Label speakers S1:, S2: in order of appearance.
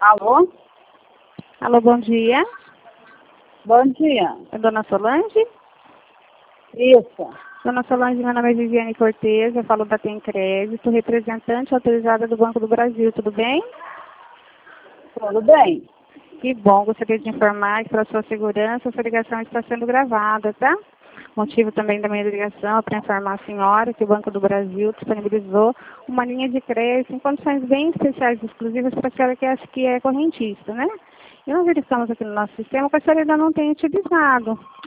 S1: Alô?
S2: Alô, bom dia.
S1: Bom dia.
S2: É Dona Solange?
S1: Isso.
S2: Dona Solange, meu nome é Viviane Cortez, eu falo da Tem Crédito, representante autorizada do Banco do Brasil, tudo bem?
S1: Tudo bem?
S2: Que bom, gostaria de informar que para sua segurança, essa ligação está sendo gravada, tá? Motivo também da minha ligação é para informar a senhora que o Banco do Brasil disponibilizou uma linha de crédito em condições bem especiais e exclusivas para a senhora que é correntista, né? E nós verificamos aqui no nosso sistema que a senhora ainda não tem utilizado.